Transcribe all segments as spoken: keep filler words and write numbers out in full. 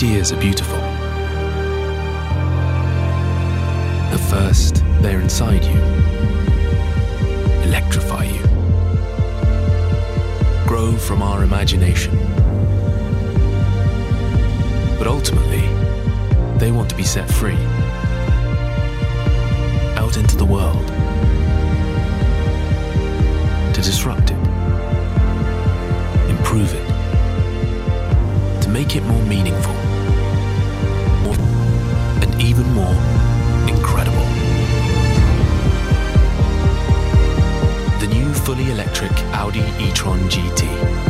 ideas are beautiful. At first, they're inside you, electrify you, grow from our imagination. But ultimately, they want to be set free, out into the world, to disrupt it, improve it, to make it more meaningful, more, and even more incredible. The new fully electric Audi e-tron G T.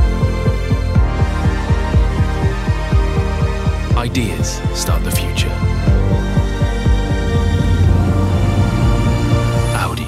Ideas start the future. Audi.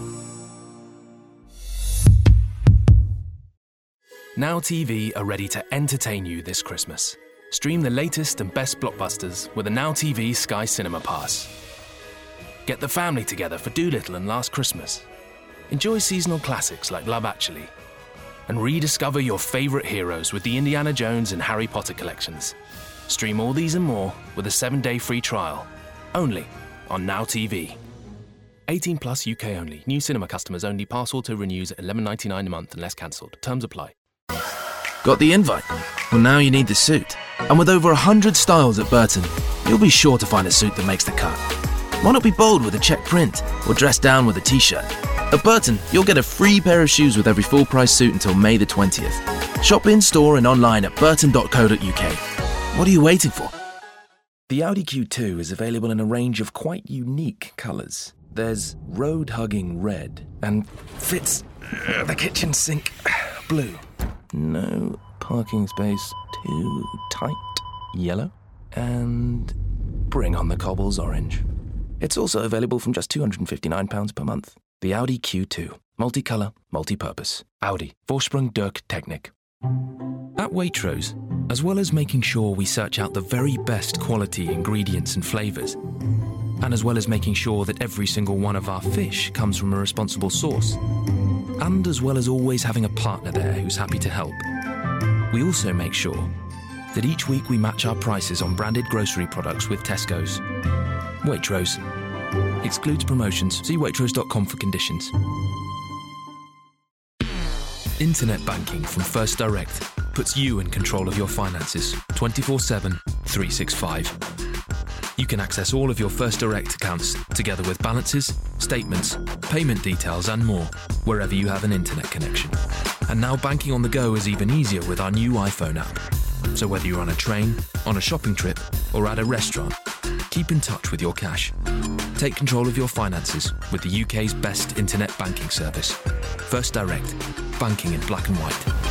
Now T V are ready to entertain you this Christmas. Stream the latest and best blockbusters with a Now T V Sky Cinema Pass. Get the family together for Dolittle and Last Christmas. Enjoy seasonal classics like Love Actually. And rediscover your favourite heroes with the Indiana Jones and Harry Potter collections. Stream all these and more with a seven-day free trial. Only on Now T V. eighteen plus U K only. New cinema customers only. Pass auto renews at eleven ninety-nine a month unless cancelled. Terms apply. Got the invite? Well, now you need the suit. And with over one hundred styles at Burton, you'll be sure to find a suit that makes the cut. Why not be bold with a check print or dress down with a t-shirt? At Burton, you'll get a free pair of shoes with every full-price suit until May the twentieth. Shop in-store and online at burton dot co dot U K. What are you waiting for? The Audi Q two is available in a range of quite unique colours. There's road-hugging red and fits the kitchen sink blue. No parking space too tight yellow. And bring on the cobbles orange. It's also available from just two hundred fifty-nine pounds per month. The Audi Q two. Multicolour, multi-purpose. Audi. Vorsprung durch Technik. At Waitrose, as well as making sure we search out the very best quality ingredients and flavours, and as well as making sure that every single one of our fish comes from a responsible source, and as well as always having a partner there who's happy to help, we also make sure that each week we match our prices on branded grocery products with Tesco's. Waitrose. Excludes promotions. See waitrose dot com for conditions. Internet banking from First Direct puts you in control of your finances twenty-four seven, three sixty-five. You can access all of your First Direct accounts together with balances, statements, payment details and more wherever you have an internet connection. And now banking on the go is even easier with our new iPhone app. So whether you're on a train, on a shopping trip or at a restaurant, keep in touch with your cash. Take control of your finances with the U K's best internet banking service. First Direct. Banking in black and white.